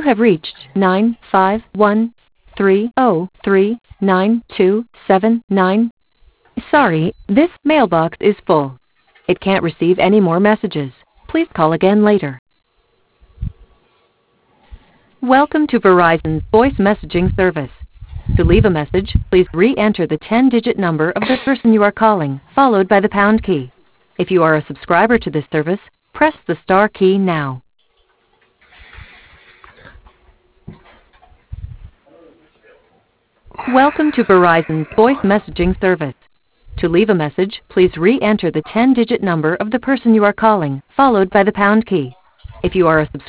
have reached 951303929. Sorry, this mailbox is full. It can't receive any more messages. Please call again later. Welcome to Verizon's voice messaging service. To leave a message, please re-enter the 10-digit number of the person you are calling, followed by the pound key. If you are a subscriber to this service, press the star key now. Welcome to Verizon's voice messaging service. To leave a message, please re-enter the 10-digit number of the person you are calling, followed by the pound key. If you are a subscriber